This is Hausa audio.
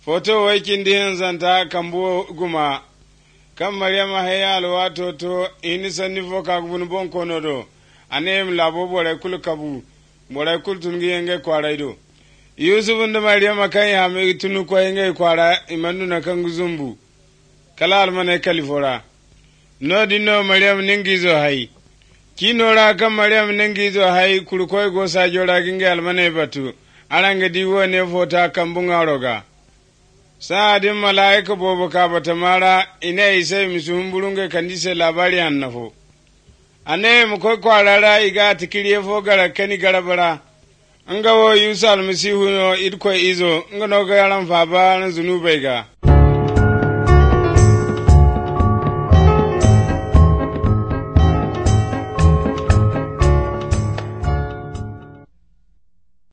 foto waikin dihin zanta kambo guma kan maryama hayal wato to ini sanni foka gun bon kono do anem labo bore kul kabu bore kul tungi yenge kwaraido yusuf nda maryama kan ya me tunu ko yenge kwara imanu na kan guzumbu kala almane kalifora no dinno maryam ningizo hay kinora kan maryam ningizo hay kul koy go sa jora ginge almane batu arange diwo ne fota kambunga roga sa'adin mala'ika bobo ka bata mara ina isai misumburunge kandise labari annafo ane mu koi kwarara iga tikiriye fo gara kani garabara nga wo yusa almasihu no idko izo nga no ga yaran fa ba na zunubai ga